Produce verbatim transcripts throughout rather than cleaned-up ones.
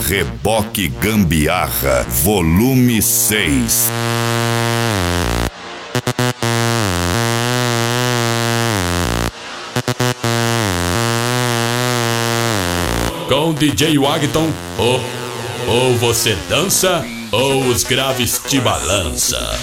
Reboque Gambiarra, volume seis. Com D J Wagton, ou, ou você dança, ou os graves te balança.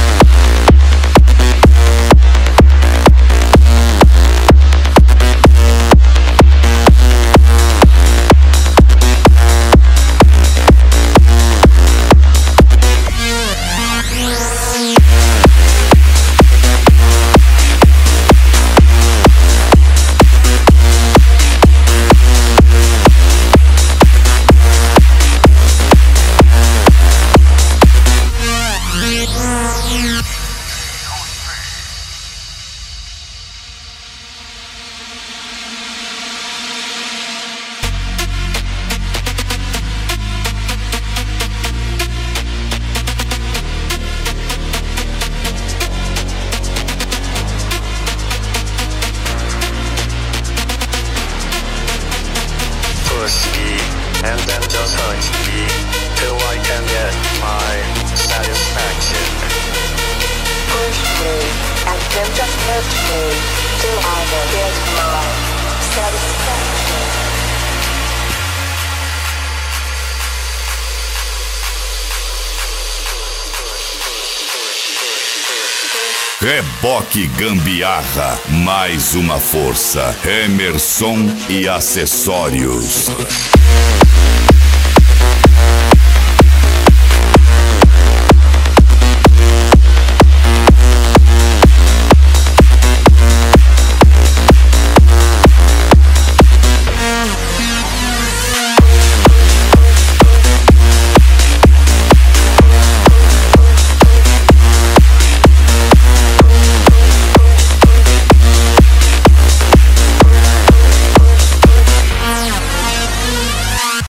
And then just hurt me till I can get my satisfaction. Push me and then just hurt me till I can get my satisfaction. Reboque Gambiarra, mais uma força. Emerson e acessórios.